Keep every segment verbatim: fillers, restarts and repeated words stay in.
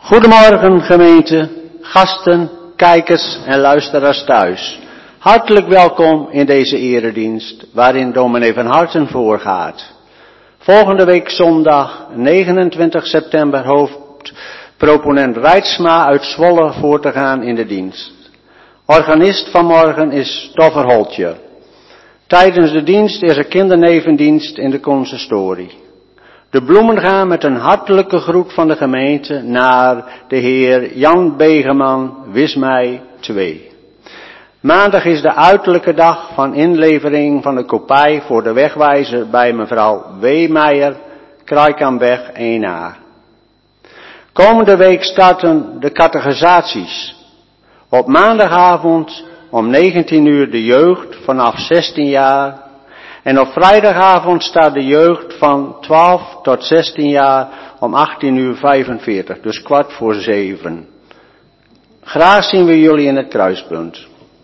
Goedemorgen gemeente, gasten, kijkers en luisteraars thuis. Hartelijk welkom in deze eredienst waarin dominee van Harten voorgaat. Volgende week zondag negenentwintig september hoopt proponent Reitsma uit Zwolle voor te gaan in de dienst. Organist vanmorgen is Toffer Holtje. Tijdens de dienst is er kindernevendienst in de consistorie. De bloemen gaan met een hartelijke groet van de gemeente naar de heer Jan Begeman, Wismei twee. Maandag is de uiterlijke dag van inlevering van de kopij voor de wegwijzer bij mevrouw Weemeijer, Kruikamweg één a. Komende week starten de catechisaties. Op maandagavond om negentien uur de jeugd vanaf zestien jaar. En op vrijdagavond staat de jeugd van twaalf tot zestien jaar om achttien uur vijfenveertig, dus kwart voor zeven. Graag zien we jullie in het kruispunt.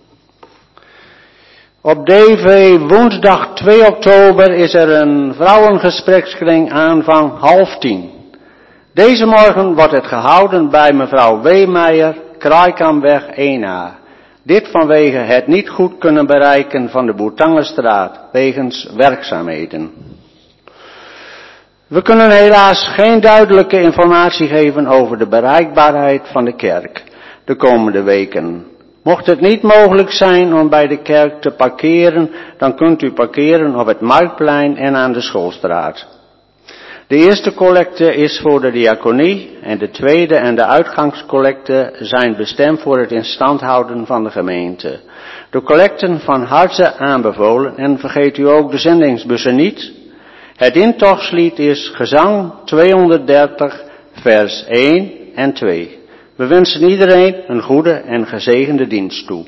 Op D V woensdag twee oktober is er een vrouwengesprekskring aanvang half tien. Deze morgen wordt het gehouden bij mevrouw Weemeijer, Kraaikamweg één a. Dit vanwege het niet goed kunnen bereiken van de Boertangenstraat wegens werkzaamheden. We kunnen helaas geen duidelijke informatie geven over de bereikbaarheid van de kerk de komende weken. Mocht het niet mogelijk zijn om bij de kerk te parkeren, dan kunt u parkeren op het Marktplein en aan de Schoolstraat. De eerste collecte is voor de diaconie en de tweede en de uitgangscollecte zijn bestemd voor het instand houden van de gemeente. De collecten van harte aanbevolen en vergeet u ook de zendingsbussen niet. Het intochtslied is gezang tweehonderddertig vers één en twee. We wensen iedereen een goede en gezegende dienst toe.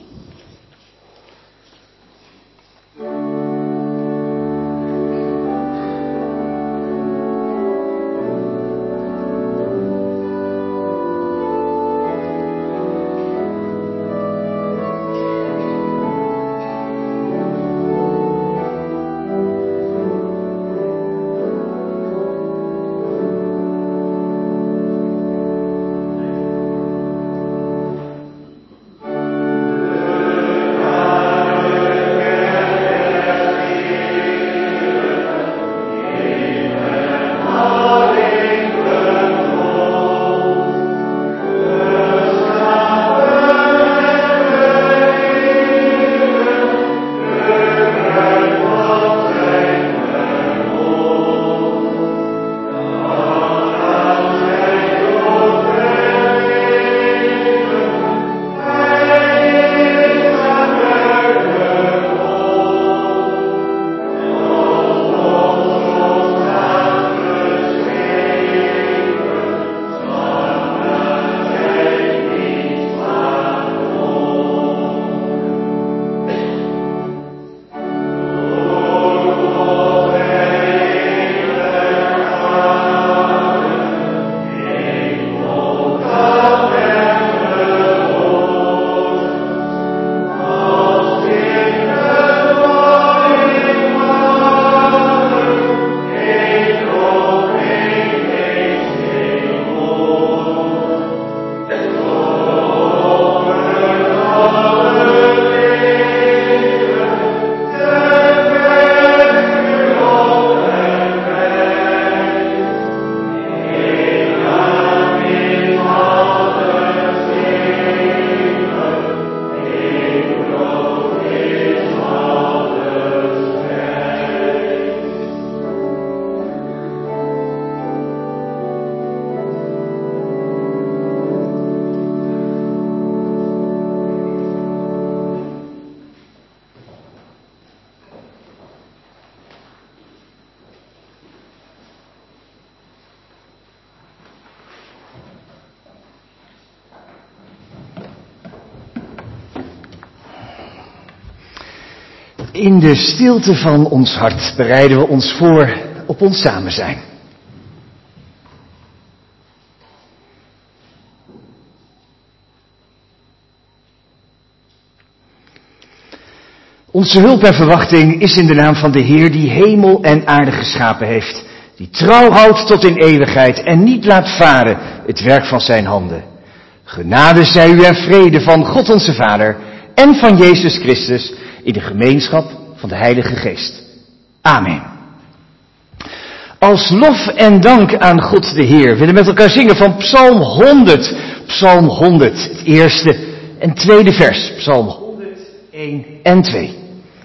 In de stilte van ons hart bereiden we ons voor op ons samen zijn. Onze hulp en verwachting is in de naam van de Heer die hemel en aarde geschapen heeft, die trouw houdt tot in eeuwigheid en niet laat varen het werk van zijn handen. Genade zij u en vrede van God onze Vader en van Jezus Christus in de gemeenschap van de Heilige Geest. Amen. Als lof en dank aan God de Heer willen we met elkaar zingen van Psalm honderd. Psalm honderd, het eerste en tweede vers. Psalm honderd, één en twee.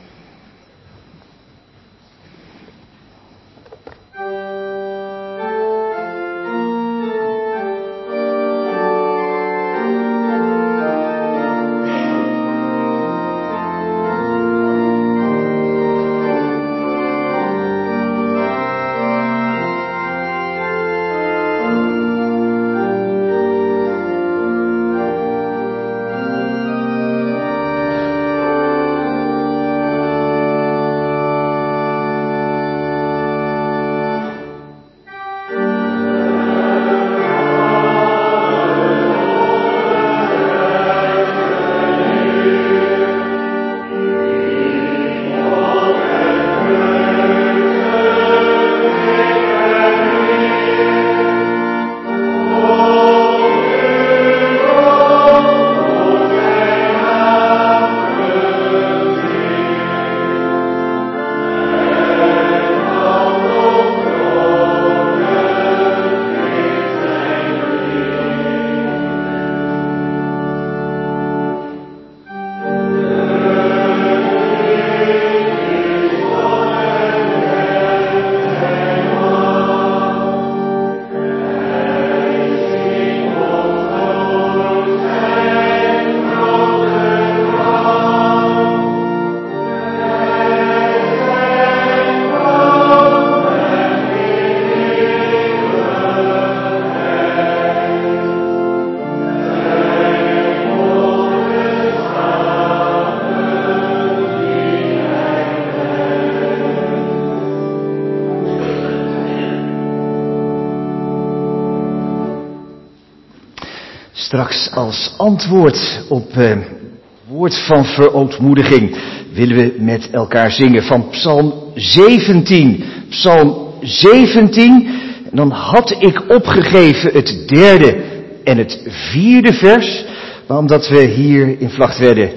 Straks als antwoord op uh, woord van verootmoediging willen we met elkaar zingen van Psalm zeventien. Psalm zeventien. En dan had ik opgegeven het derde en het vierde vers. Maar omdat we hier in Vlagtwedde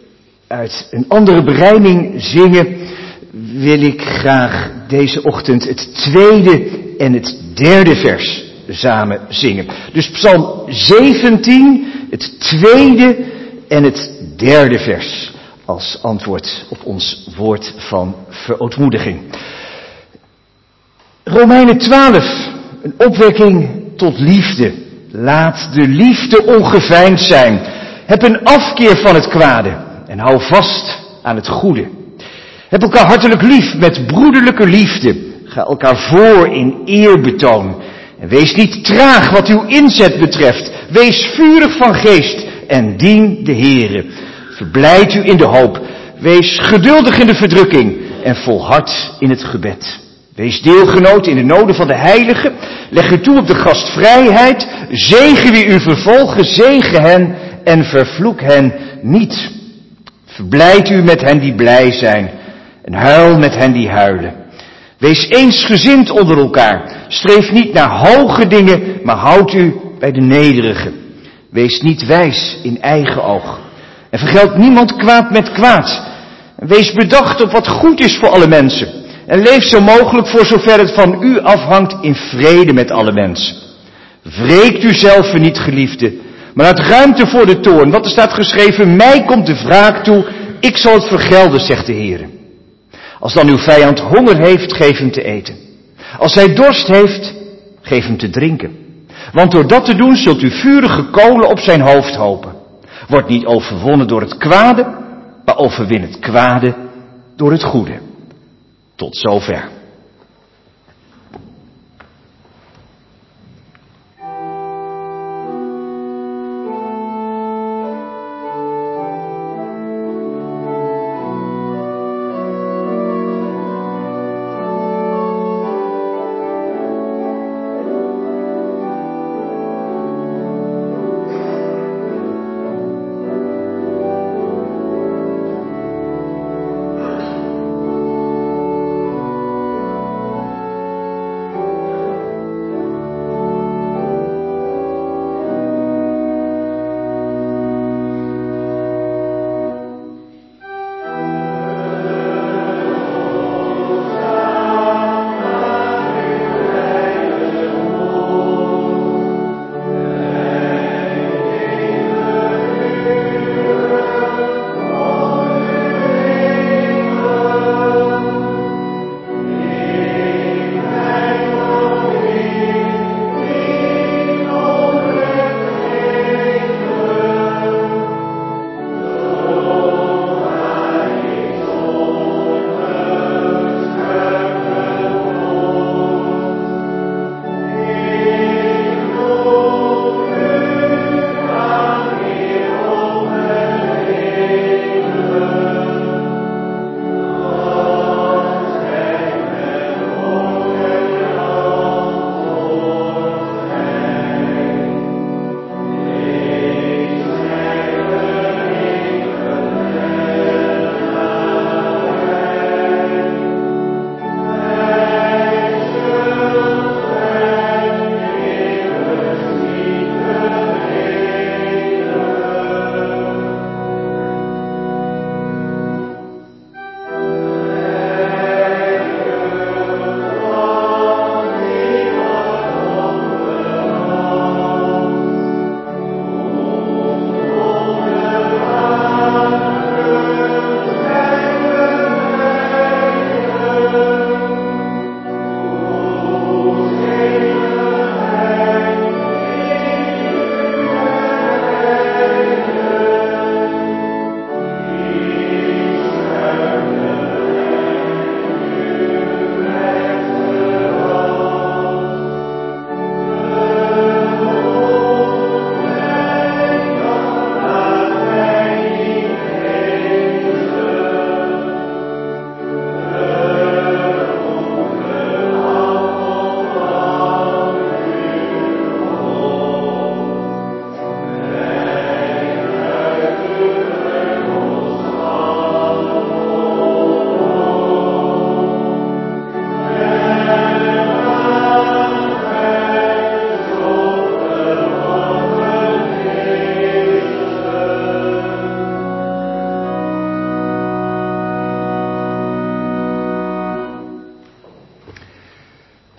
uit een andere berijming zingen, wil ik graag deze ochtend het tweede en het derde vers samen zingen. Dus Psalm zeventien, het tweede en het derde vers als antwoord op ons woord van verootmoediging. Romeinen twaalf, een opwekking tot liefde. Laat de liefde ongeveinsd zijn. Heb een afkeer van het kwade en hou vast aan het goede. Heb elkaar hartelijk lief met broederlijke liefde. Ga elkaar voor in eerbetoon. En wees niet traag wat uw inzet betreft. Wees vurig van geest en dien de Heere. Verblijd u in de hoop. Wees geduldig in de verdrukking en volhard in het gebed. Wees deelgenoot in de noden van de heiligen. Leg u toe op de gastvrijheid. Zegen wie u vervolgen, zegen hen en vervloek hen niet. Verblijd u met hen die blij zijn en huil met hen die huilen. Wees eensgezind onder elkaar. Streef niet naar hoge dingen, maar houd u bij de nederige. Wees niet wijs in eigen oog. En vergeld niemand kwaad met kwaad. Wees bedacht op wat goed is voor alle mensen. En leef zo mogelijk voor zover het van u afhangt in vrede met alle mensen. Wreekt u zelf niet, geliefde, maar laat ruimte voor de toorn. Want er staat geschreven, mij komt de wraak toe, ik zal het vergelden, zegt de Heer. Als dan uw vijand honger heeft, geef hem te eten. Als hij dorst heeft, geef hem te drinken. Want door dat te doen zult u vurige kolen op zijn hoofd hopen. Word niet overwonnen door het kwade, maar overwin het kwade door het goede. Tot zover.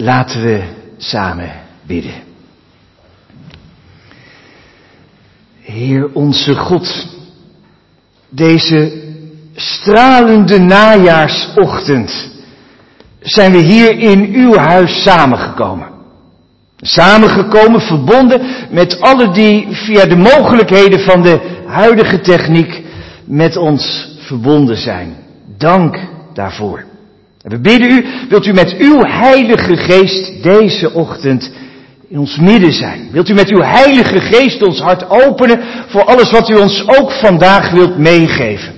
Laten we samen bidden. Heer onze God, deze stralende najaarsochtend zijn we hier in uw huis samengekomen. Samengekomen, verbonden met alle die via de mogelijkheden van de huidige techniek met ons verbonden zijn. Dank daarvoor. En we bidden u, wilt u met uw heilige geest deze ochtend in ons midden zijn? Wilt u met uw heilige geest ons hart openen voor alles wat u ons ook vandaag wilt meegeven?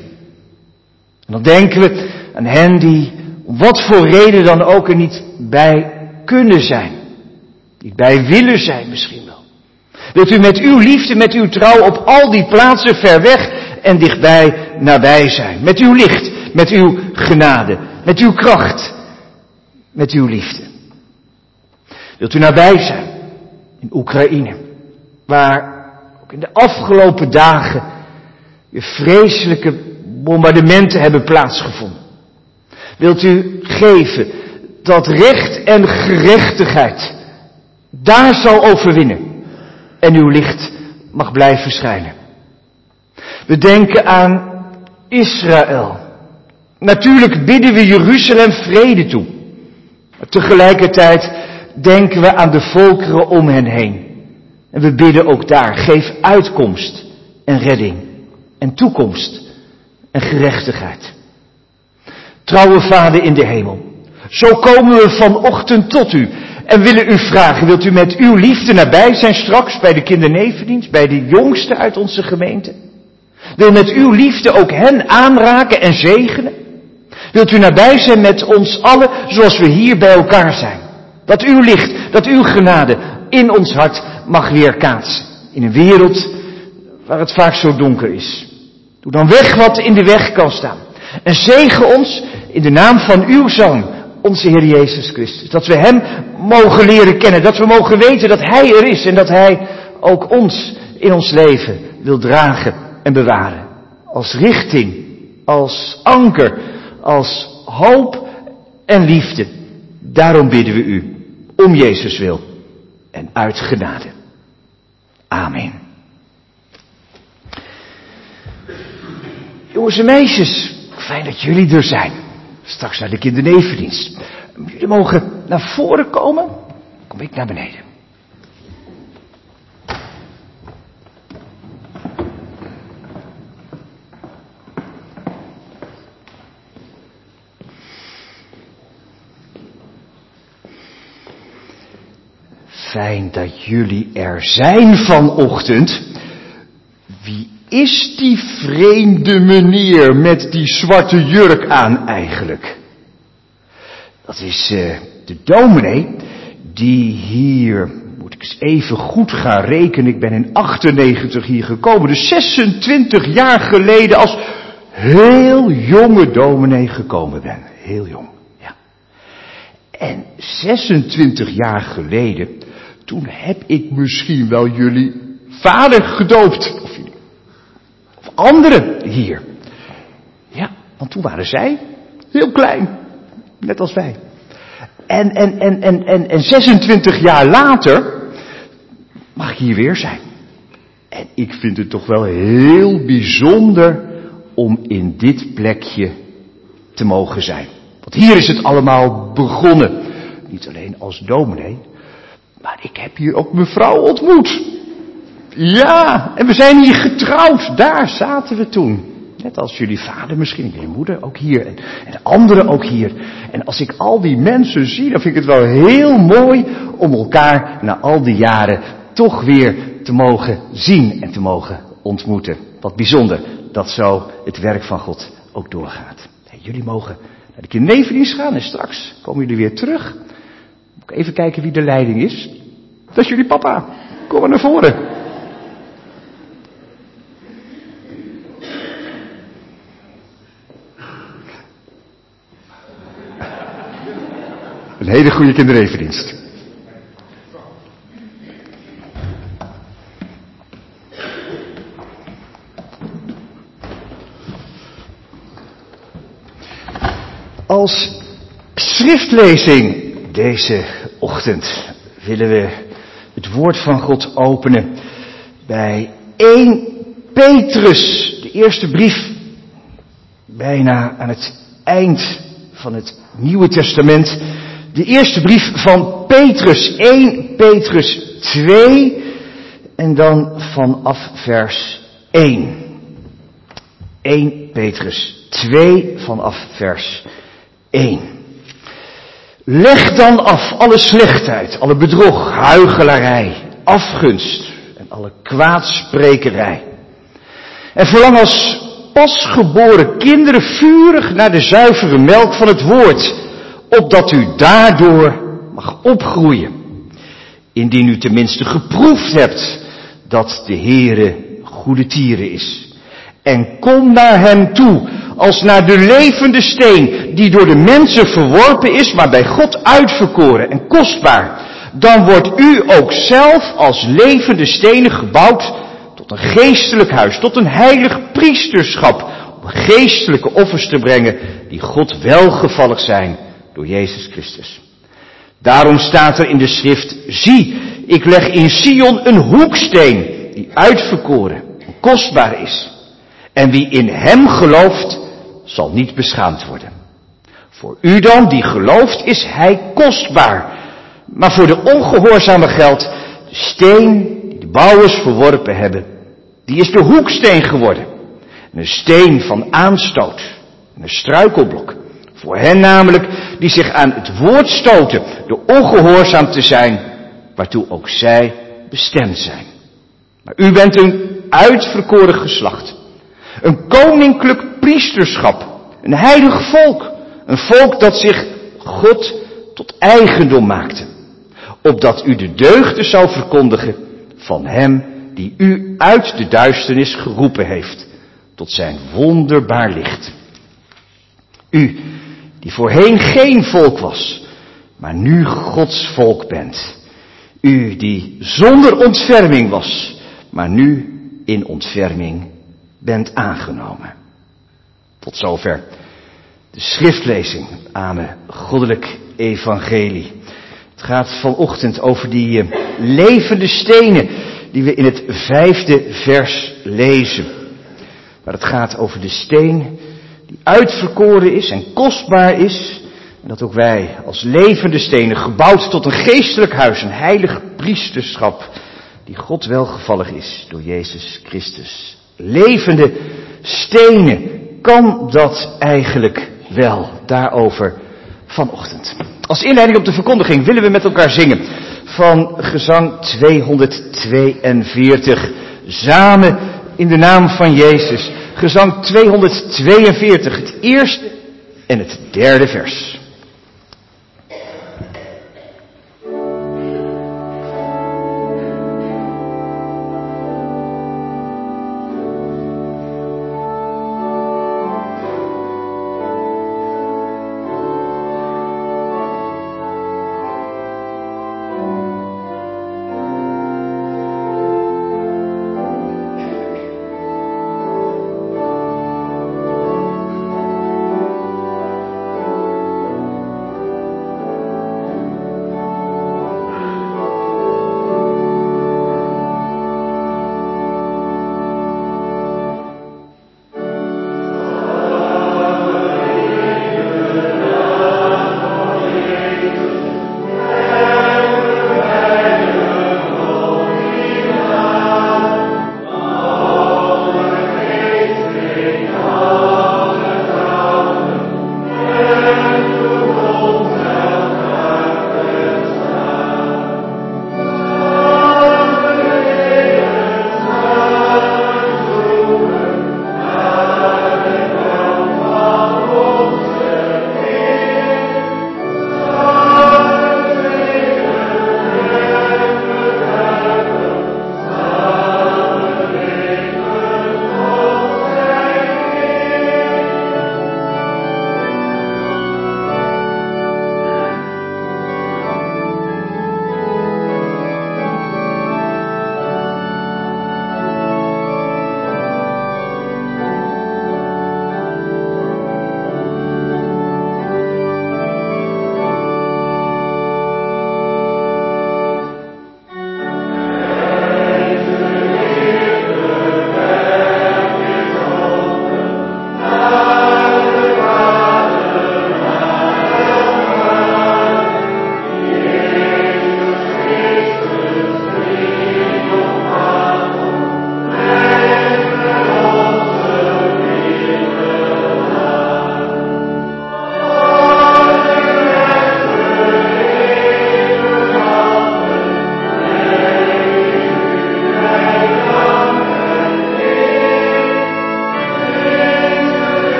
En dan denken we aan hen die om wat voor reden dan ook er niet bij kunnen zijn. Niet bij willen zijn misschien wel. Wilt u met uw liefde, met uw trouw op al die plaatsen ver weg en dichtbij nabij zijn. Met uw licht, met uw genade, met uw kracht, met uw liefde. Wilt u nabij zijn in Oekraïne, waar ook in de afgelopen dagen weer vreselijke bombardementen hebben plaatsgevonden. Wilt u geven dat recht en gerechtigheid daar zal overwinnen en uw licht mag blijven schijnen. We denken aan Israël. Natuurlijk bidden we Jeruzalem vrede toe. Maar tegelijkertijd denken we aan de volkeren om hen heen. En we bidden ook daar, geef uitkomst en redding en toekomst en gerechtigheid. Trouwe Vader in de hemel, zo komen we vanochtend tot u en willen u vragen, wilt u met uw liefde nabij zijn straks bij de kindernevendienst, bij de jongsten uit onze gemeente? Wil met uw liefde ook hen aanraken en zegenen? Wilt u nabij zijn met ons allen zoals we hier bij elkaar zijn? Dat uw licht, dat uw genade in ons hart mag weerkaatsen. In een wereld waar het vaak zo donker is. Doe dan weg wat in de weg kan staan. En zegen ons in de naam van uw Zoon, onze Heer Jezus Christus. Dat we hem mogen leren kennen. Dat we mogen weten dat hij er is. En dat hij ook ons in ons leven wil dragen en bewaren. Als richting, als anker, als hoop en liefde. Daarom bidden we u, om Jezus wil en uit genade. Amen. Jongens en meisjes, fijn dat jullie er zijn. Straks naar de kindernevendienst. Jullie mogen naar voren komen. Kom ik naar beneden. Fijn dat jullie er zijn vanochtend. Wie is die vreemde meneer met die zwarte jurk aan eigenlijk? Dat is uh, de dominee die hier, moet ik eens even goed gaan rekenen, ik ben in achtennegentig hier gekomen, dus zesentwintig jaar geleden als heel jonge dominee gekomen ben. Heel jong, ja. En zesentwintig jaar geleden, toen heb ik misschien wel jullie vader gedoopt. Of, of anderen hier. Ja, want toen waren zij heel klein. Net als wij. En, en, en, en, en, en zesentwintig jaar later mag ik hier weer zijn. En ik vind het toch wel heel bijzonder om in dit plekje te mogen zijn. Want hier is het allemaal begonnen. Niet alleen als dominee. Maar ik heb hier ook mijn vrouw ontmoet. Ja, en we zijn hier getrouwd. Daar zaten we toen. Net als jullie vader misschien, en je moeder ook hier. En, en de anderen ook hier. En als ik al die mensen zie, dan vind ik het wel heel mooi om elkaar na al die jaren toch weer te mogen zien en te mogen ontmoeten. Wat bijzonder dat zo het werk van God ook doorgaat. En jullie mogen naar de kindernevendienst gaan en straks komen jullie weer terug. Even kijken wie de leiding is. Dat is jullie papa. Kom maar naar voren. Een hele goede kinderevendienst. Als schriftlezing deze ochtend willen we het woord van God openen bij Eerste Petrus, de eerste brief, bijna aan het eind van het Nieuwe Testament. De eerste brief van Petrus, Eerste Petrus twee en dan vanaf vers één. Eerste Petrus twee vanaf vers één. Leg dan af alle slechtheid, alle bedrog, huichelarij, afgunst en alle kwaadsprekerij. En verlang als pasgeboren kinderen vurig naar de zuivere melk van het woord, opdat u daardoor mag opgroeien. Indien u tenminste geproefd hebt dat de Heere goede tieren is. En kom naar hem toe, als naar de levende steen, die door de mensen verworpen is, maar bij God uitverkoren en kostbaar. Dan wordt u ook zelf als levende stenen gebouwd tot een geestelijk huis, tot een heilig priesterschap, om geestelijke offers te brengen die God welgevallig zijn door Jezus Christus. Daarom staat er in de schrift: zie, ik leg in Sion een hoeksteen die uitverkoren en kostbaar is. En wie in hem gelooft, zal niet beschaamd worden. Voor u dan, die gelooft, is hij kostbaar. Maar voor de ongehoorzame geldt, de steen die de bouwers verworpen hebben, die is de hoeksteen geworden. En een steen van aanstoot, en een struikelblok. Voor hen namelijk, die zich aan het woord stoten, door ongehoorzaam te zijn, waartoe ook zij bestemd zijn. Maar u bent een uitverkoren geslacht. Een koninklijk priesterschap, een heilig volk, een volk dat zich God tot eigendom maakte, opdat u de deugden zou verkondigen van hem die u uit de duisternis geroepen heeft, tot zijn wonderbaar licht. U, die voorheen geen volk was, maar nu Gods volk bent. U, die zonder ontferming was, maar nu in ontferming bent aangenomen. Tot zover de schriftlezing aan een goddelijk evangelie. Het gaat vanochtend over die uh, levende stenen die we in het vijfde vers lezen. Maar het gaat over de steen die uitverkoren is en kostbaar is. En dat ook wij als levende stenen, gebouwd tot een geestelijk huis, een heilig priesterschap, die God welgevallig is door Jezus Christus. Levende stenen, kan dat eigenlijk wel? Daarover vanochtend. Als inleiding op de verkondiging willen we met elkaar zingen van gezang tweehonderdtweeënveertig. Samen in de naam van Jezus. Gezang tweehonderdtweeënveertig, het eerste en het derde vers.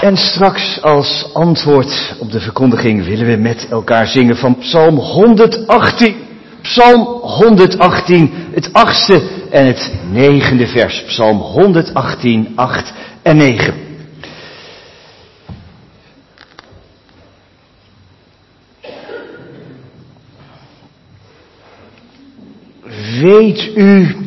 En straks als antwoord op de verkondiging willen we met elkaar zingen van Psalm honderdachttien. Psalm honderdachttien, het achtste en het negende vers. Psalm honderdachttien, acht en negen. Weet u,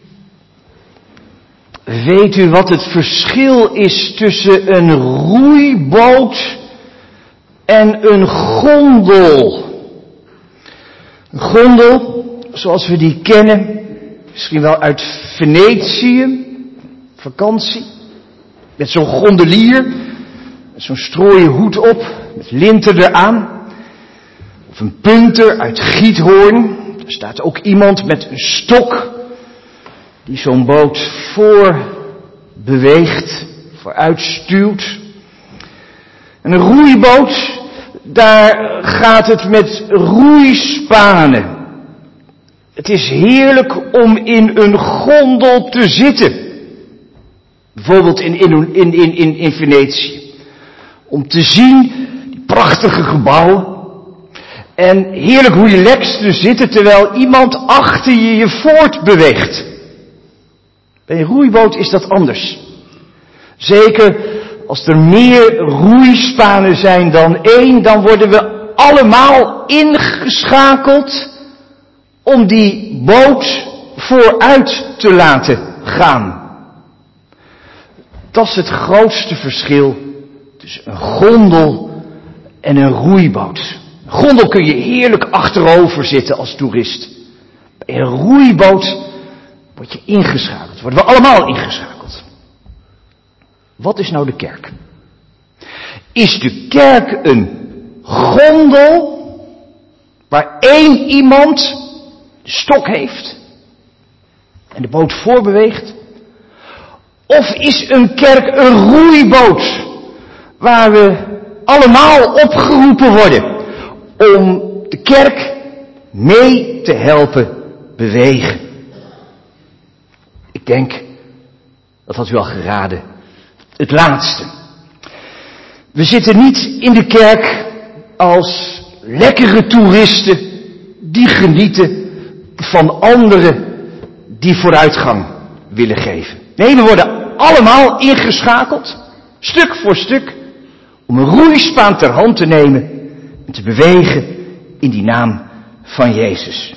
weet u wat het verschil is tussen een roeiboot en een gondel? Een gondel, zoals we die kennen, misschien wel uit Venetië, vakantie, met zo'n gondelier, met zo'n strooien hoed op, met linten eraan, of een punter uit Giethoorn. Er staat ook iemand met een stok die zo'n boot voor beweegt, vooruit stuwt. En een roeiboot, daar gaat het met roeispanen. Het is heerlijk om in een gondel te zitten. Bijvoorbeeld in, in, in, in, in Venetië. Om te zien die prachtige gebouwen. En heerlijk relaxed te zitten terwijl iemand achter je je voortbeweegt. Bij een roeiboot is dat anders. Zeker als er meer roeispanen zijn dan één, dan worden we allemaal ingeschakeld om die boot vooruit te laten gaan. Dat is het grootste verschil tussen een gondel en een roeiboot. Een gondel kun je heerlijk achterover zitten als toerist. Bij een roeiboot word je ingeschakeld. Worden we allemaal ingeschakeld. Wat is nou de kerk? Is de kerk een gondel waar één iemand de stok heeft en de boot voorbeweegt? Of is een kerk een roeiboot waar we allemaal opgeroepen worden om de kerk mee te helpen bewegen? Ik denk, dat had u al geraden, het laatste. We zitten niet in de kerk als lekkere toeristen die genieten van anderen die vooruitgang willen geven. Nee, we worden allemaal ingeschakeld, stuk voor stuk, om een roeispaan ter hand te nemen en te bewegen in die naam van Jezus.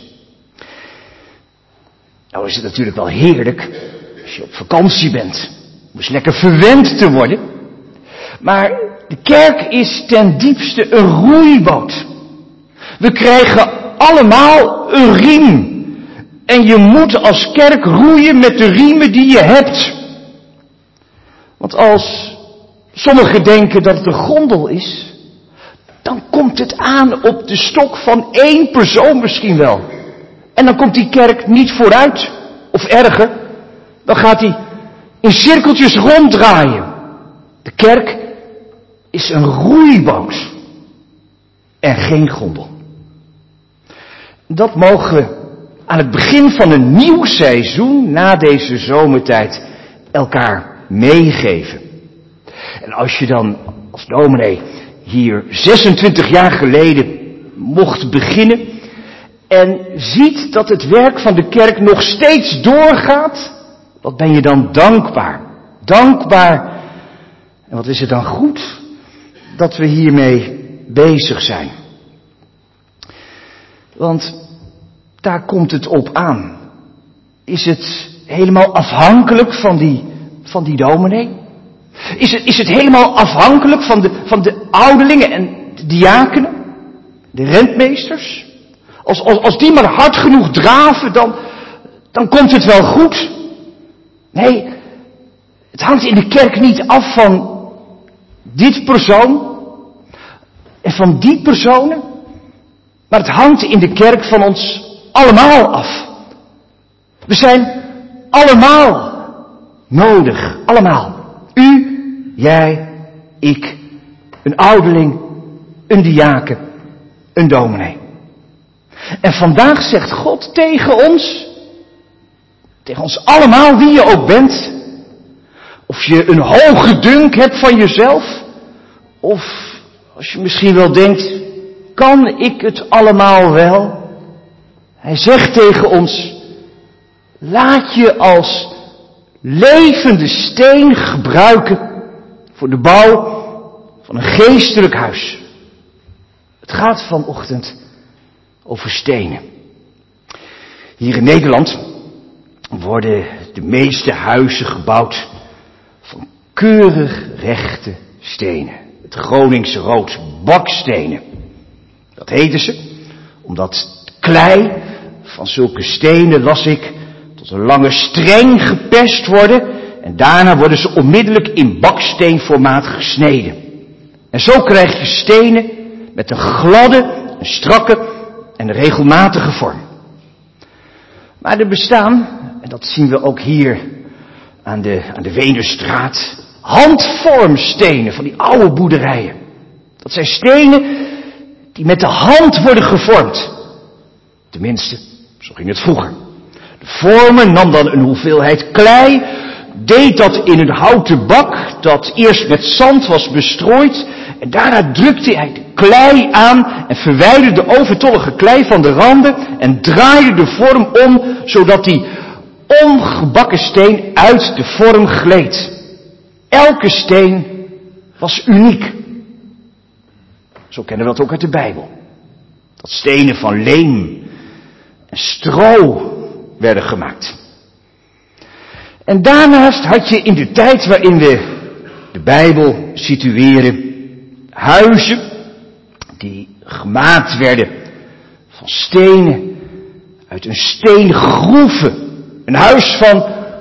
Nou is het natuurlijk wel heerlijk als je op vakantie bent, om eens lekker verwend te worden. Maar de kerk is ten diepste een roeiboot. We krijgen allemaal een riem. En je moet als kerk roeien met de riemen die je hebt. Want als sommigen denken dat het een gondel is, dan komt het aan op de stok van één persoon misschien wel. En dan komt die kerk niet vooruit. Of erger, dan gaat hij in cirkeltjes ronddraaien. De kerk is een roeiboot en geen gondel. Dat mogen we aan het begin van een nieuw seizoen na deze zomertijd elkaar meegeven. En als je dan als dominee hier zesentwintig jaar geleden mocht beginnen en ziet dat het werk van de kerk nog steeds doorgaat, wat ben je dan dankbaar? Dankbaar. En wat is het dan goed dat we hiermee bezig zijn? Want daar komt het op aan. Is het helemaal afhankelijk van die, van die dominee? Is het, is het helemaal afhankelijk van de, van de ouderlingen en de diakenen? De rentmeesters? Als, als, als die maar hard genoeg draven, dan, dan komt het wel goed. Nee, het hangt in de kerk niet af van dit persoon en van die personen. Maar het hangt in de kerk van ons allemaal af. We zijn allemaal nodig. Allemaal. U, jij, ik, een ouderling, een diaken, een dominee. En vandaag zegt God tegen ons, tegen ons allemaal, wie je ook bent, of je een hoge dunk hebt van jezelf, Of als je misschien wel denkt, kan ik het allemaal wel? Hij zegt tegen ons, laat je als levende steen gebruiken voor de bouw van een geestelijk huis. Het gaat vanochtend over stenen. Hier in Nederland worden de meeste huizen gebouwd van keurig rechte stenen. Het Groningse rood bakstenen. Dat heten ze omdat klei van zulke stenen, las ik, tot een lange streng gepest worden en daarna worden ze onmiddellijk in baksteenformaat gesneden. En zo krijg je stenen met een gladde, een strakke en een regelmatige vorm. Maar er bestaan, en dat zien we ook hier aan de, aan de Venusstraat, handvormstenen van die oude boerderijen. Dat zijn stenen die met de hand worden gevormd. Tenminste, zo ging het vroeger. De vormer nam dan een hoeveelheid klei, deed dat in een houten bak dat eerst met zand was bestrooid en daarna drukte hij de klei aan en verwijderde de overtollige klei van de randen en draaide de vorm om, zodat die ongebakken steen uit de vorm gleed. Elke steen was uniek. Zo kennen we dat ook uit de Bijbel. Dat stenen van leem en stro werden gemaakt. En daarnaast had je in de tijd waarin we de Bijbel situeren huizen die gemaakt werden van stenen uit een steengroeve. Een huis van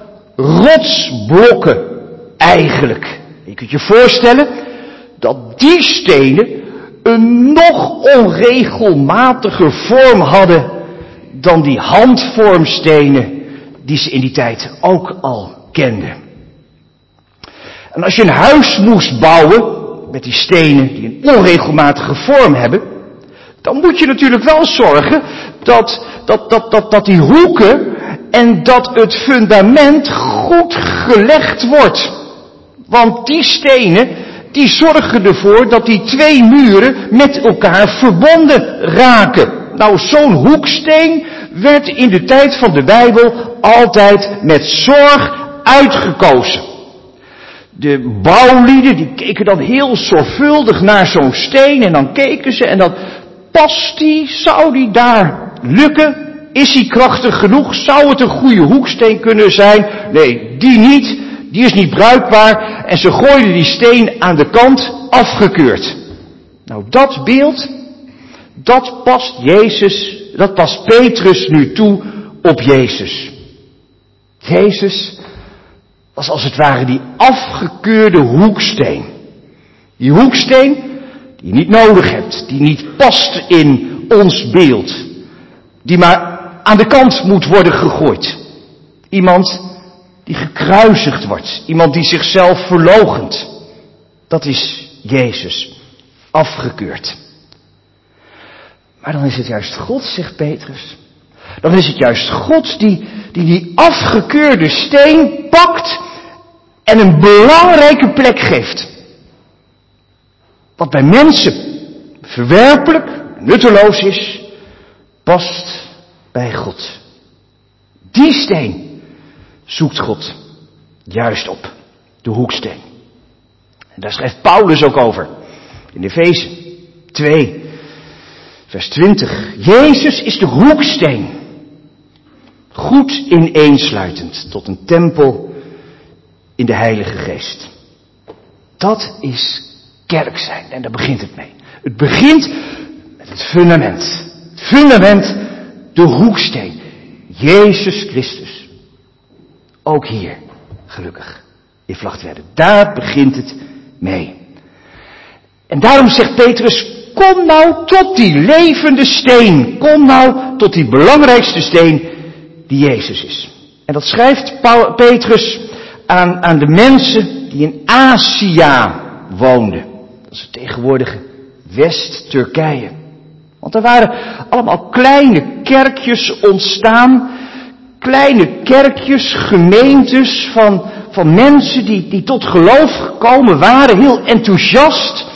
rotsblokken eigenlijk. Je kunt je voorstellen dat die stenen een nog onregelmatiger vorm hadden dan die handvormstenen die ze in die tijd ook al kenden. En als je een huis moest bouwen met die stenen die een onregelmatige vorm hebben, dan moet je natuurlijk wel zorgen dat, dat, dat, dat, dat die hoeken en dat het fundament goed gelegd wordt. Want die stenen, die zorgen ervoor dat die twee muren met elkaar verbonden raken. Nou, zo'n hoeksteen werd in de tijd van de Bijbel altijd met zorg uitgekozen. De bouwlieden, die keken dan heel zorgvuldig naar zo'n steen en dan keken ze en dan, past die, zou die daar lukken? Is die krachtig genoeg? Zou het een goede hoeksteen kunnen zijn? Nee, die niet. Die is niet bruikbaar. En ze gooiden die steen aan de kant, afgekeurd. Nou, dat beeld, dat past Jezus, dat past Petrus nu toe op Jezus. Jezus was als het ware die afgekeurde hoeksteen. Die hoeksteen die je niet nodig hebt, die niet past in ons beeld. Die maar aan de kant moet worden gegooid. Iemand die gekruisigd wordt. Iemand die zichzelf verloochent. Dat is Jezus. Afgekeurd. Maar dan is het juist God, zegt Petrus. Dan is het juist God die die, die afgekeurde steen pakt en een belangrijke plek geeft. Wat bij mensen verwerpelijk, nutteloos is, past bij God. Die steen zoekt God juist op. De hoeksteen. En daar schrijft Paulus ook over. In Efeze twee, vers twintig. Jezus is de hoeksteen. Goed ineensluitend tot een tempel in de Heilige Geest. Dat is kerk zijn. En daar begint het mee. Het begint met het fundament. Het fundament, de hoeksteen. Jezus Christus. Ook hier, gelukkig, in Vlagtwedde. Daar begint het mee. En daarom zegt Petrus, kom nou tot die levende steen. Kom nou tot die belangrijkste steen die Jezus is. En dat schrijft Paul, Petrus aan, aan de mensen die in Azië woonden. Dat is het tegenwoordige West-Turkije. Want er waren allemaal kleine kerkjes ontstaan. Kleine kerkjes, gemeentes van, van mensen die, die tot geloof gekomen waren. Heel enthousiast.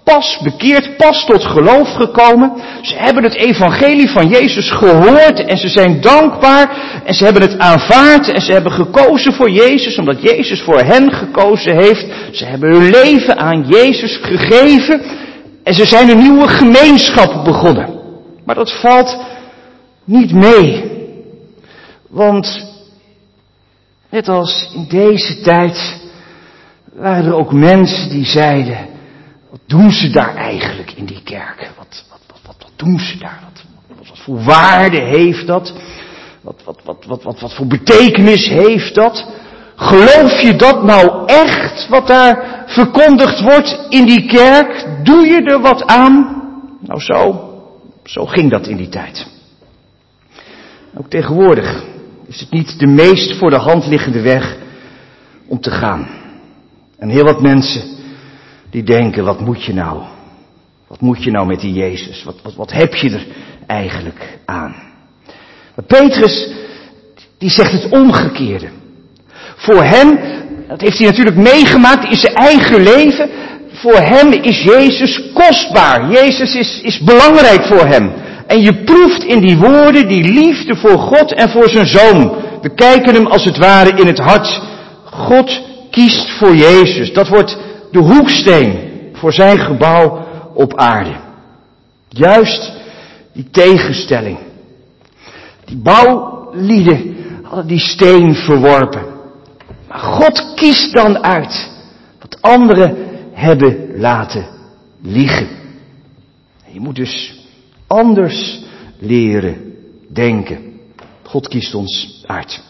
pas bekeerd, pas tot geloof gekomen. Ze hebben het evangelie van Jezus gehoord en ze zijn dankbaar en ze hebben het aanvaard en ze hebben gekozen voor Jezus omdat Jezus voor hen gekozen heeft. Ze hebben hun leven aan Jezus gegeven en ze zijn een nieuwe gemeenschap begonnen. Maar dat valt niet mee, want net als in deze tijd waren er ook mensen die zeiden, wat doen ze daar eigenlijk in die kerk? Wat, wat, wat, wat, wat doen ze daar? Wat, wat, wat voor waarde heeft dat? Wat, wat, wat, wat, wat, wat voor betekenis heeft dat? Geloof je dat nou echt, wat daar verkondigd wordt in die kerk? Doe je er wat aan? Nou zo, zo ging dat in die tijd. Ook tegenwoordig is het niet de meest voor de hand liggende weg om te gaan. En heel wat mensen die denken, wat moet je nou? Wat moet je nou met die Jezus? Wat, wat, wat heb je er eigenlijk aan? Maar Petrus, die zegt het omgekeerde. Voor hem, dat heeft hij natuurlijk meegemaakt in zijn eigen leven. Voor hem is Jezus kostbaar. Jezus is, is belangrijk voor hem. En je proeft in die woorden die liefde voor God en voor zijn Zoon. We kijken hem als het ware in het hart. God kiest voor Jezus. Dat wordt de hoeksteen voor zijn gebouw op aarde. Juist die tegenstelling. Die bouwlieden hadden die steen verworpen. Maar God kiest dan uit wat anderen hebben laten liggen. Je moet dus anders leren denken. God kiest ons uit.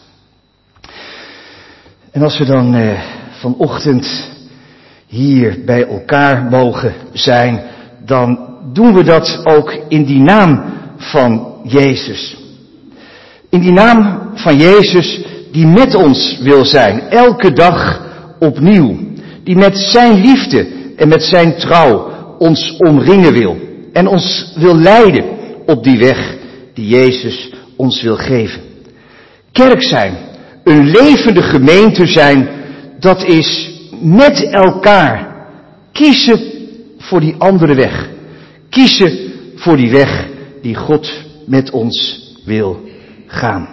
En als we dan eh, vanochtend hier bij elkaar mogen zijn, dan doen we dat ook in die naam van Jezus. In die naam van Jezus die met ons wil zijn, elke dag opnieuw. Die met zijn liefde en met zijn trouw ons omringen wil. En ons wil leiden op die weg die Jezus ons wil geven. Kerk zijn, een levende gemeente zijn, dat is met elkaar kiezen voor die andere weg. Kiezen voor die weg die God met ons wil gaan.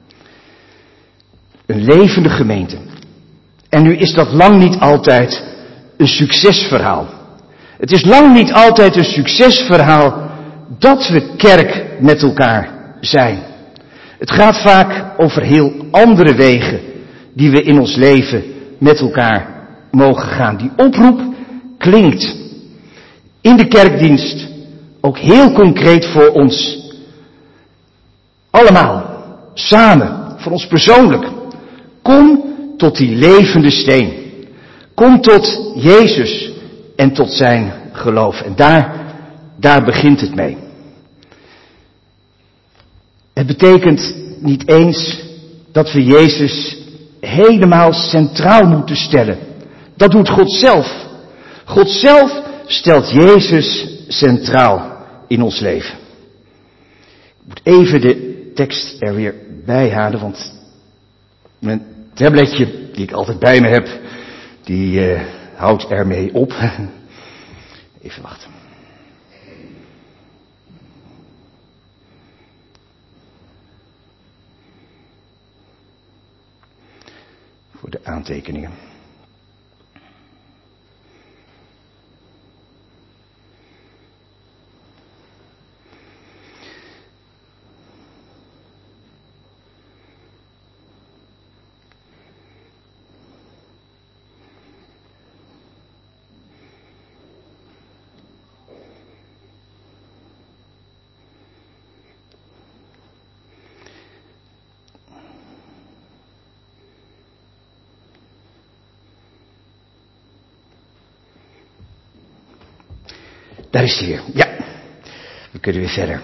Een levende gemeente. En nu is dat lang niet altijd een succesverhaal. Het is lang niet altijd een succesverhaal dat we kerk met elkaar zijn. Het gaat vaak over heel andere wegen die we in ons leven met elkaar mogen gaan. Die oproep klinkt in de kerkdienst ook heel concreet voor ons. Allemaal, samen, voor ons persoonlijk. Kom tot die levende steen. Kom tot Jezus en tot zijn geloof. En daar, daar begint het mee. Het betekent niet eens dat we Jezus helemaal centraal moeten stellen. Dat doet God zelf. God zelf stelt Jezus centraal in ons leven. Ik moet even de tekst er weer bij halen, want mijn tabletje die ik altijd bij me heb, die uh, houdt ermee op. Even wachten. Voor de aantekeningen. Daar is hij weer. Ja, we kunnen weer verder.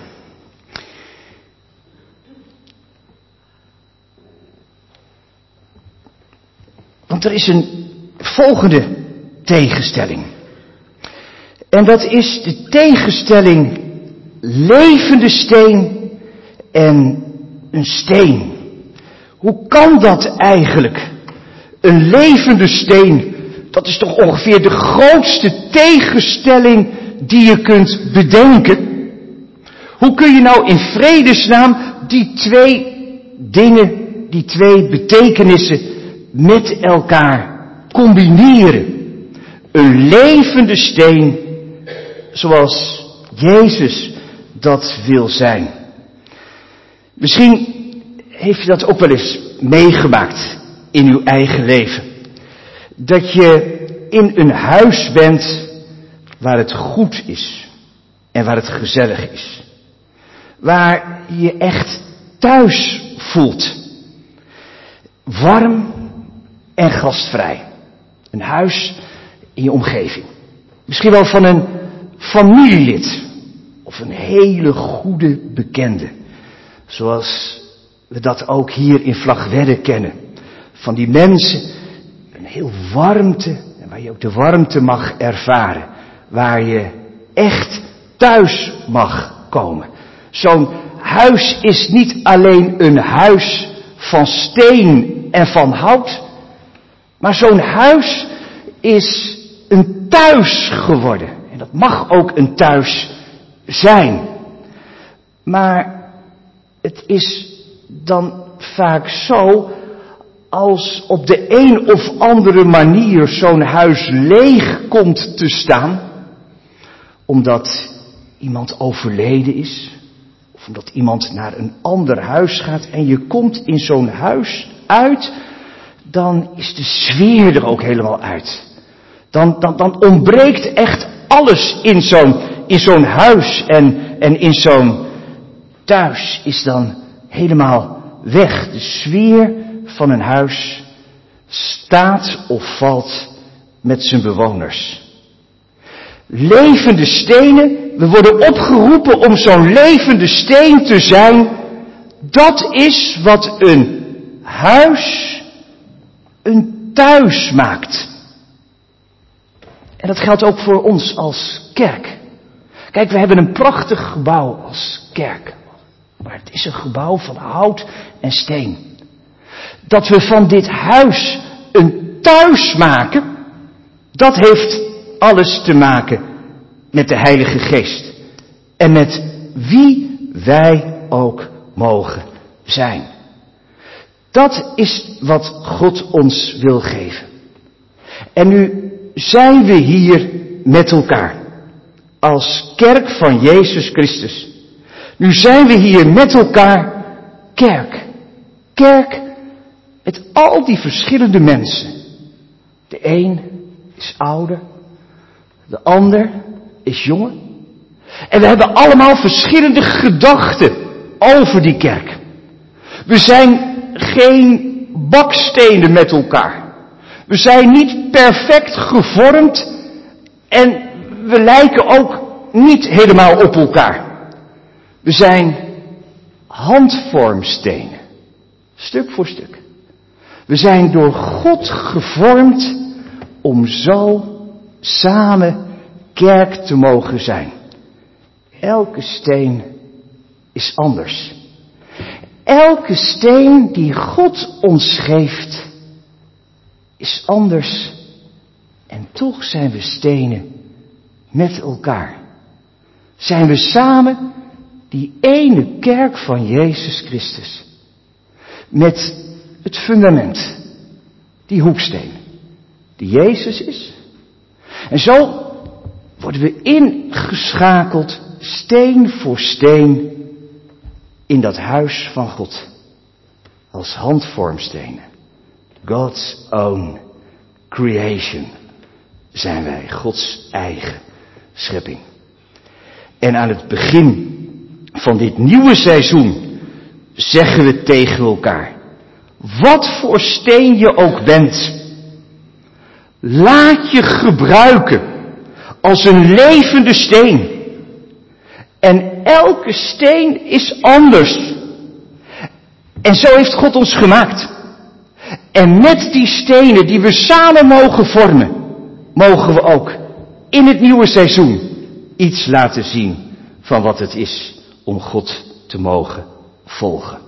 Want er is een volgende tegenstelling. En dat is de tegenstelling levende steen en een steen. Hoe kan dat eigenlijk? Een levende steen dat is toch ongeveer de grootste tegenstelling die je kunt bedenken. Hoe kun je nou in vredesnaam die twee dingen, die twee betekenissen met elkaar combineren? Een levende steen, zoals Jezus dat wil zijn. Misschien heeft je dat ook wel eens meegemaakt in uw eigen leven. Dat je in een huis bent waar het goed is en waar het gezellig is. Waar je je echt thuis voelt. Warm en gastvrij. Een huis in je omgeving. Misschien wel van een familielid. Of een hele goede bekende. Zoals we dat ook hier in Vlagtwedde kennen. Van die mensen, een heel warmte, en waar je ook de warmte mag ervaren. Waar je echt thuis mag komen. Zo'n huis is niet alleen een huis van steen en van hout. Maar zo'n huis is een thuis geworden. En dat mag ook een thuis zijn. Maar het is dan vaak zo, als op de een of andere manier zo'n huis leeg komt te staan, omdat iemand overleden is, of omdat iemand naar een ander huis gaat en je komt in zo'n huis uit, dan is de sfeer er ook helemaal uit. Dan, dan, dan ontbreekt echt alles in zo'n, in zo'n huis en, en in zo'n thuis is dan helemaal weg. De sfeer van een huis staat of valt met zijn bewoners. Levende stenen, we worden opgeroepen om zo'n levende steen te zijn. Dat is wat een huis een thuis maakt. En dat geldt ook voor ons als kerk. Kijk, we hebben een prachtig gebouw als kerk. Maar het is een gebouw van hout en steen. Dat we van dit huis een thuis maken, dat heeft alles te maken met de Heilige Geest. En met wie wij ook mogen zijn. Dat is wat God ons wil geven. En nu zijn we hier met elkaar. Als kerk van Jezus Christus. Nu zijn we hier met elkaar kerk. Kerk met al die verschillende mensen. De een is ouder. De ander is jonger. En we hebben allemaal verschillende gedachten over die kerk. We zijn geen bakstenen met elkaar. We zijn niet perfect gevormd en we lijken ook niet helemaal op elkaar. We zijn handvormstenen, stuk voor stuk. We zijn door God gevormd om zo samen kerk te mogen zijn. Elke steen is anders. Elke steen die God ons geeft is anders. En toch zijn we stenen met elkaar. Zijn we samen die ene kerk van Jezus Christus. Met het fundament, die hoeksteen, die Jezus is. En zo worden we ingeschakeld, steen voor steen, in dat huis van God. Als handvormstenen. God's own creation zijn wij, Gods eigen schepping. En aan het begin van dit nieuwe seizoen zeggen we tegen elkaar: wat voor steen je ook bent, laat je gebruiken als een levende steen. En elke steen is anders. En zo heeft God ons gemaakt. En met die stenen die we samen mogen vormen, mogen we ook in het nieuwe seizoen iets laten zien van wat het is om God te mogen volgen.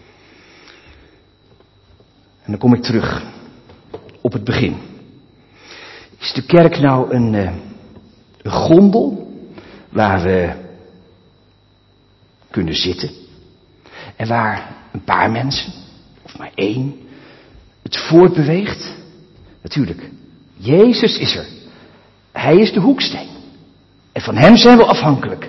En dan kom ik terug op het begin. Is de kerk nou een, uh, een gondel waar we kunnen zitten en waar een paar mensen, of maar één, het voortbeweegt? Natuurlijk, Jezus is er. Hij is de hoeksteen. En van hem zijn we afhankelijk.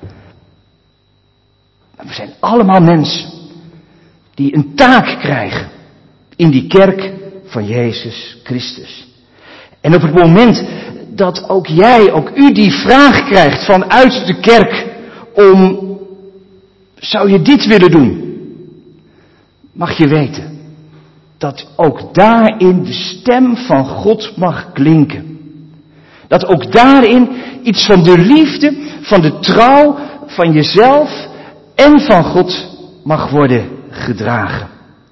Maar we zijn allemaal mensen die een taak krijgen in die kerk van Jezus Christus. En op het moment dat ook jij, ook u die vraag krijgt vanuit de kerk om, zou je dit willen doen? Mag je weten dat ook daarin de stem van God mag klinken. Dat ook daarin iets van de liefde, van de trouw, van jezelf en van God mag worden gedragen.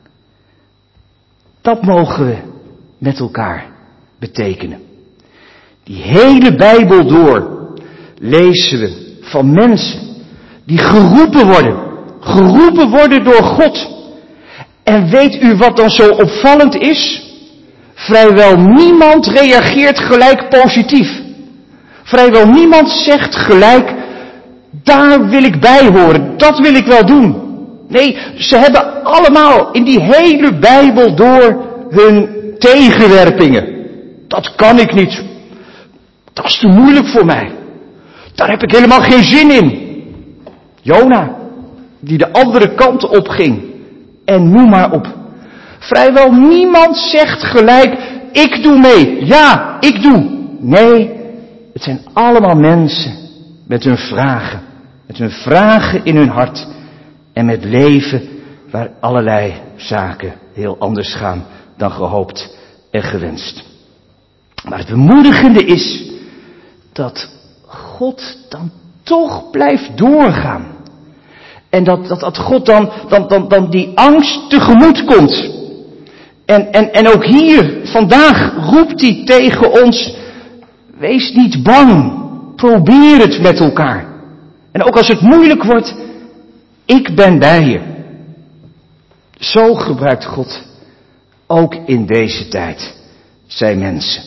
Dat mogen we met elkaar betekenen. Die hele Bijbel door lezen we van mensen die geroepen worden. Geroepen worden door God. En weet u wat dan zo opvallend is? Vrijwel niemand reageert gelijk positief. Vrijwel niemand zegt gelijk, daar wil ik bij horen, dat wil ik wel doen. Nee, ze hebben allemaal in die hele Bijbel door hun tegenwerpingen. Dat kan ik niet. Dat is te moeilijk voor mij. Daar heb ik helemaal geen zin in. Jona, die de andere kant op ging. En noem maar op. Vrijwel niemand zegt gelijk, ik doe mee. Ja, ik doe. Nee, het zijn allemaal mensen met hun vragen. Met hun vragen in hun hart. En met leven waar allerlei zaken heel anders gaan dan gehoopt en gewenst. Maar het bemoedigende is dat God dan toch blijft doorgaan. En dat, dat, dat God dan, dan, dan, dan die angst tegemoet komt. En, en, en ook hier, vandaag roept hij tegen ons, wees niet bang, probeer het met elkaar. En ook als het moeilijk wordt, ik ben bij je. Zo gebruikt God ook in deze tijd zijn mensen.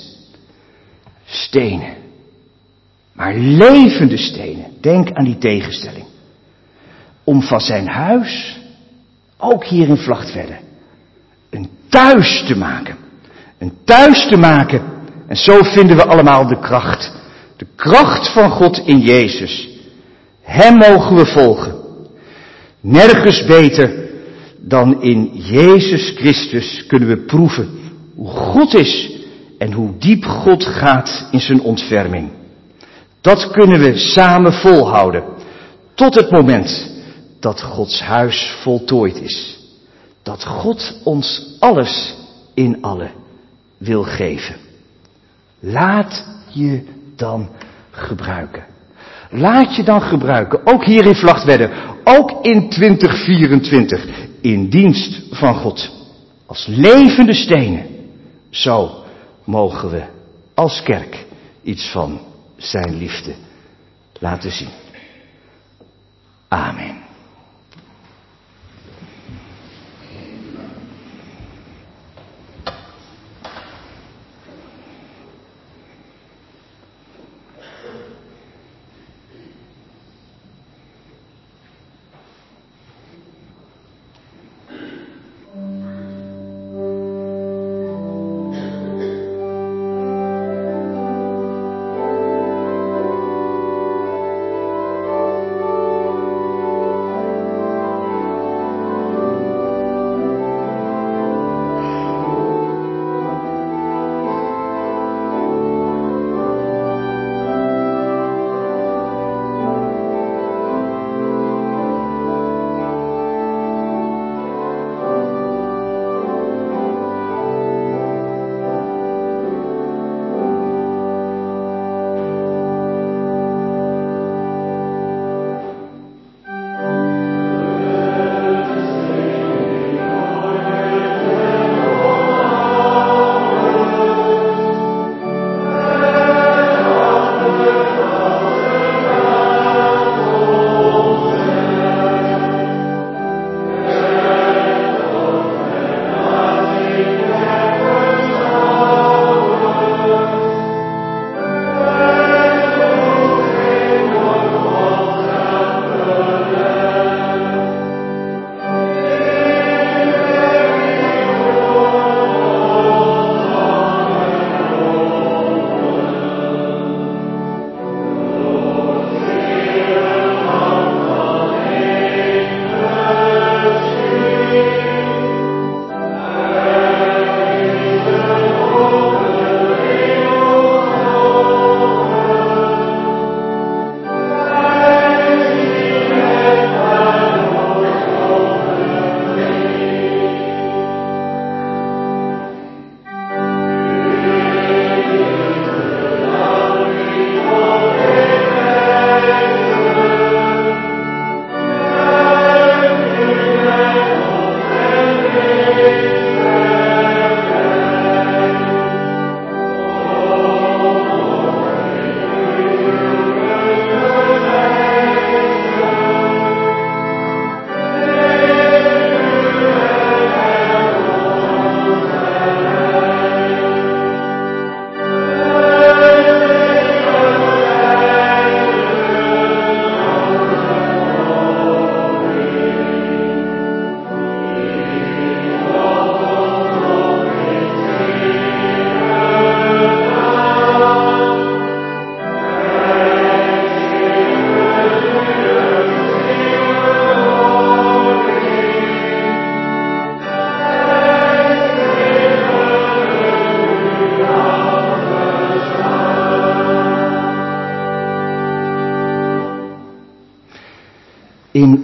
Stenen. Maar levende stenen. Denk aan die tegenstelling. Om van zijn huis, ook hier in Vlagtwedde, een thuis te maken. Een thuis te maken. En zo vinden we allemaal de kracht. De kracht van God in Jezus. Hem mogen we volgen. Nergens beter dan in Jezus Christus kunnen we proeven hoe God is en hoe diep God gaat in zijn ontferming. Dat kunnen we samen volhouden tot het moment dat Gods huis voltooid is. Dat God ons alles in alle wil geven. Laat je dan gebruiken. Laat je dan gebruiken, ook hier in Vlagtwedde, ook in twintig vierentwintig, in dienst van God. Als levende stenen. Zo mogen we als kerk iets van zijn liefde laten zien. Amen.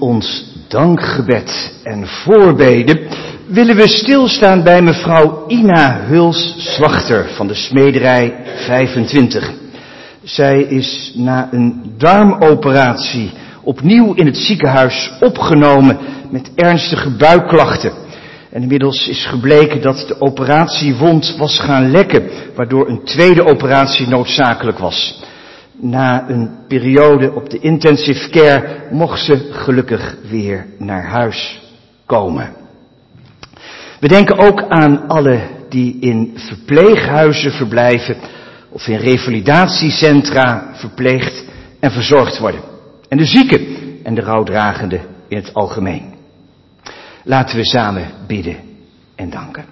ons dankgebed en voorbeden willen we stilstaan bij mevrouw Ina Huls-Slachter van de Smederij vijfentwintig. Zij is na een darmoperatie opnieuw in het ziekenhuis opgenomen met ernstige buikklachten. En inmiddels is gebleken dat de operatiewond was gaan lekken, waardoor een tweede operatie noodzakelijk was. Na een periode op de intensive care mocht ze gelukkig weer naar huis komen. We denken ook aan alle die in verpleeghuizen verblijven of in revalidatiecentra verpleegd en verzorgd worden. En de zieken en de rouwdragenden in het algemeen. Laten we samen bidden en danken.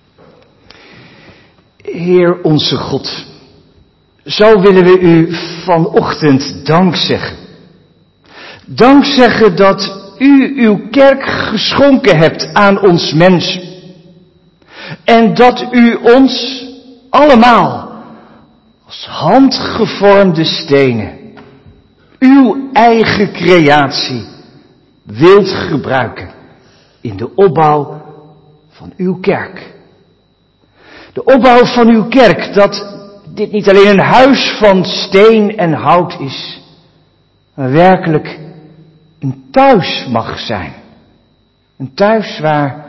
Heer onze God, zo willen we u vanochtend dank zeggen. Dank zeggen dat u uw kerk geschonken hebt aan ons mens. En dat u ons allemaal als handgevormde stenen, uw eigen creatie, wilt gebruiken in de opbouw van uw kerk. De opbouw van uw kerk, dat dit niet alleen een huis van steen en hout is, maar werkelijk een thuis mag zijn. Een thuis waar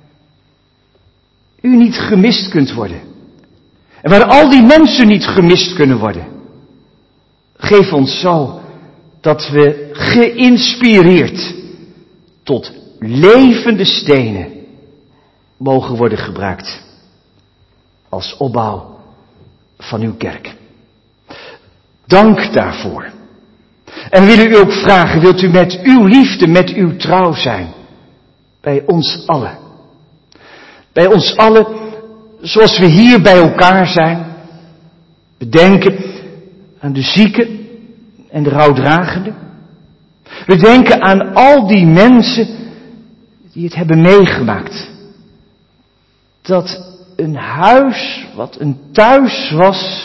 u niet gemist kunt worden. En waar al die mensen niet gemist kunnen worden. Geef ons zo dat we geïnspireerd tot levende stenen mogen worden gebruikt als opbouw van uw kerk. Dank daarvoor. En we willen u ook vragen, wilt u met uw liefde, met uw trouw zijn bij ons allen. Bij ons allen, zoals we hier bij elkaar zijn. We denken aan de zieken en de rouwdragenden. We denken aan al die mensen die het hebben meegemaakt. Dat een huis, wat een thuis was,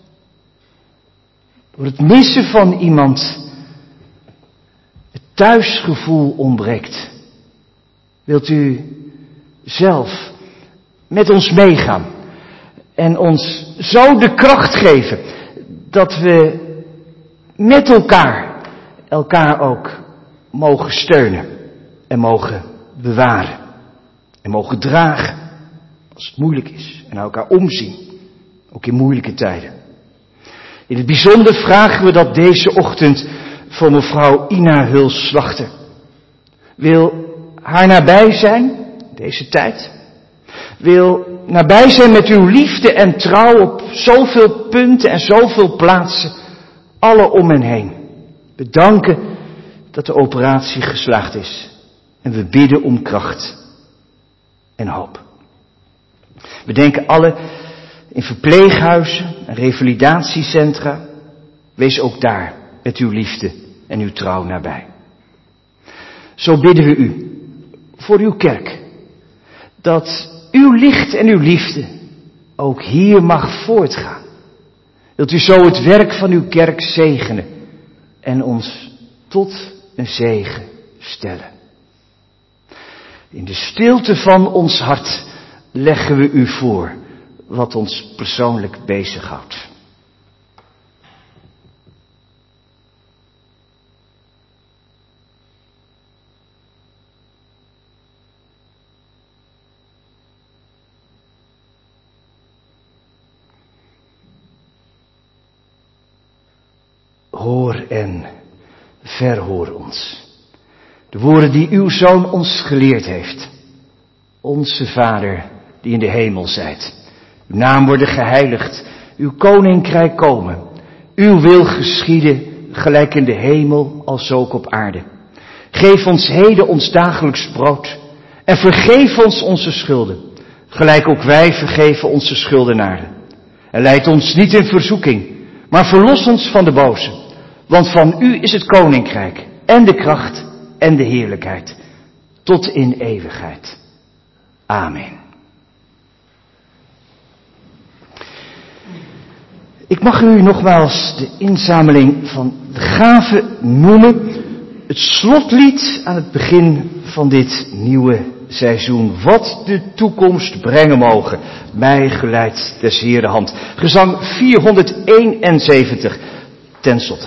door het missen van iemand, het thuisgevoel ontbreekt. Wilt u zelf met ons meegaan en ons zo de kracht geven dat we met elkaar, elkaar ook mogen steunen en mogen bewaren en mogen dragen als het moeilijk is en naar elkaar omzien, ook in moeilijke tijden. In het bijzonder vragen we dat deze ochtend voor mevrouw Ina Huls-Slachter. Wil haar nabij zijn, deze tijd. Wil nabij zijn met uw liefde en trouw op zoveel punten en zoveel plaatsen, alle om en heen. We danken dat de operatie geslaagd is. En we bidden om kracht en hoop. We denken alle in verpleeghuizen en revalidatiecentra. Wees ook daar met uw liefde en uw trouw nabij. Zo bidden we u voor uw kerk. Dat uw licht en uw liefde ook hier mag voortgaan. Wilt u zo het werk van uw kerk zegenen en ons tot een zegen stellen. In de stilte van ons hart leggen we u voor wat ons persoonlijk bezighoudt. Hoor en verhoor ons. De woorden die uw Zoon ons geleerd heeft. Onze Vader die in de hemel zijt. Uw naam worden geheiligd. Uw koninkrijk komen. Uw wil geschieden gelijk in de hemel als ook op aarde. Geef ons heden ons dagelijks brood. En vergeef ons onze schulden. Gelijk ook wij vergeven onze schuldenaren. En leid ons niet in verzoeking. Maar verlos ons van de boze. Want van u is het koninkrijk en de kracht en de heerlijkheid. Tot in eeuwigheid. Amen. Ik mag u nogmaals de inzameling van de gaven noemen het slotlied aan het begin van dit nieuwe seizoen. Wat de toekomst brengen mogen. Mij geleidt des Heeren hand. Gezang vierhonderdeenenzeventig ten slotte.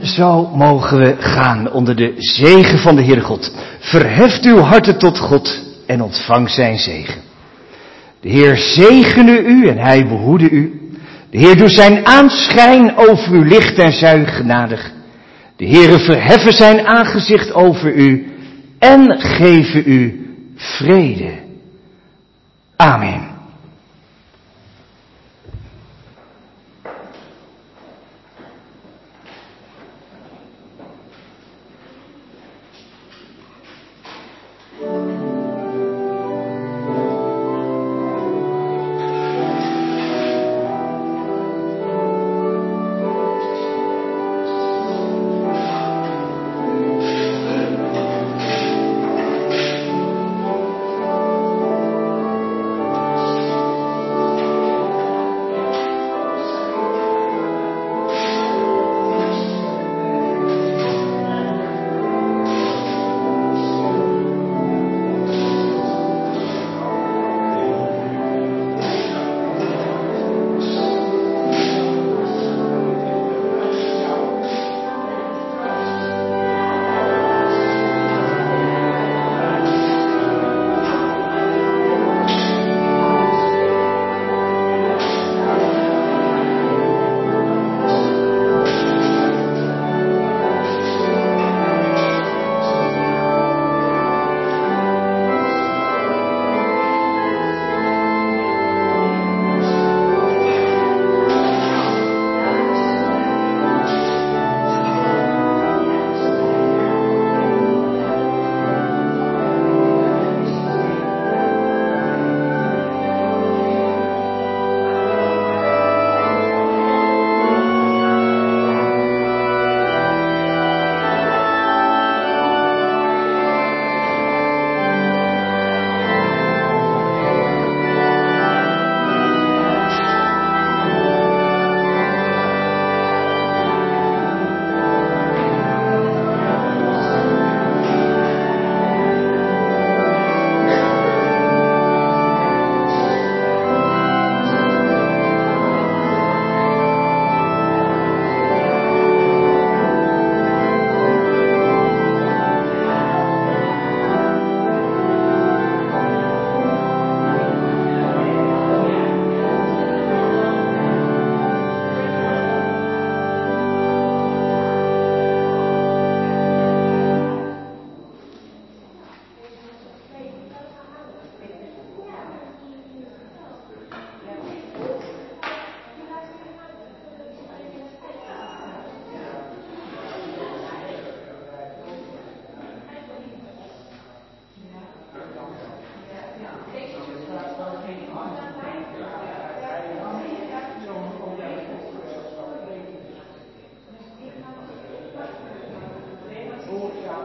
zo mogen we gaan onder de zegen van de Heere God. Verheft uw harten tot God en ontvang zijn zegen. De Heer zegene u en hij behoede u. De Heer doet zijn aanschijn over u licht en zij genadig. De Heere verheffen zijn aangezicht over u en geven u vrede. Amen.